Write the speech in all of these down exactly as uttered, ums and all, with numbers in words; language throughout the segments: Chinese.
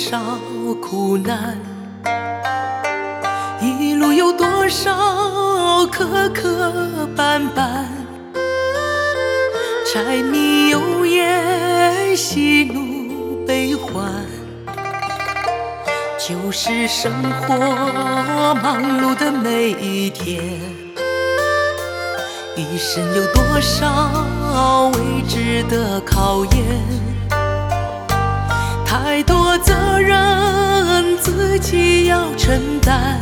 少苦难，一路有多少磕磕绊绊，柴米油盐喜怒悲欢，就是生活忙碌的每一天。一生有多少未知的考验，太多责任自己要承担，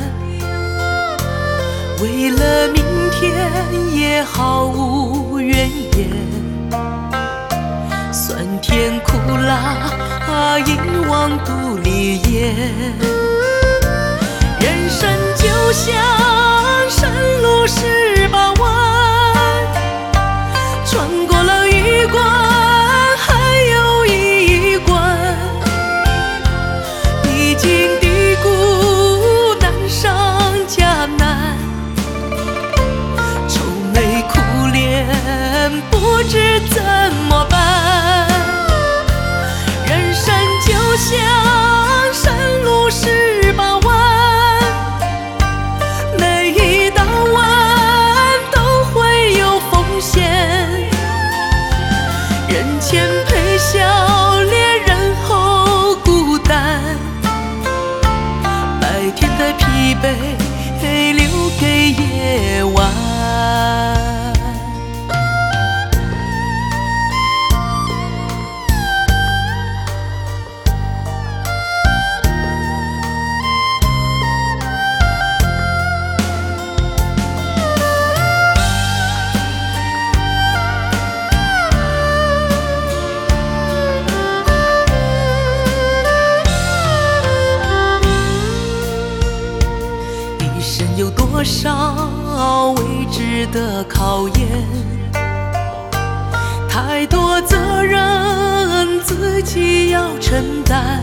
为了明天也毫无怨言，酸甜苦辣饮往肚里咽。人生就像山路十八弯，穿过了一关还有一关，历经低谷难上加难，愁眉苦脸不知怎么办。人生就像山路十八弯，每一道弯都会有风险，人前陪笑脸，人后孤单，白天的疲惫留给夜晚。有多少未知的考验，太多责任自己要承担，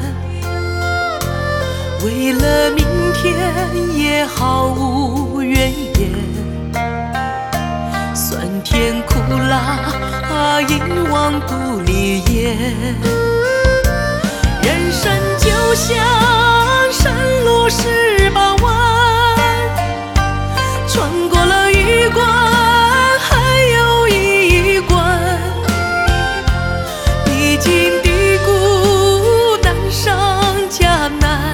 为了明天也毫无怨言，酸甜苦辣饮往肚里咽。人生就像山路十八弯，穿过了一关还有一关，历经低谷难上加难，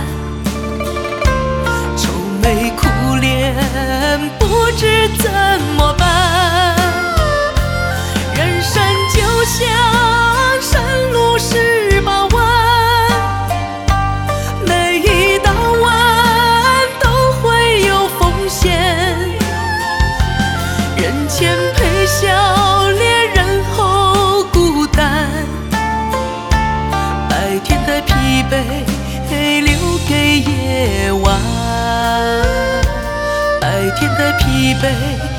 愁眉苦脸不知怎么办。人生就像山路十八弯，每一道弯都会有风险，人前陪笑脸，人后孤单，白天的疲惫留给夜晚，白天的疲惫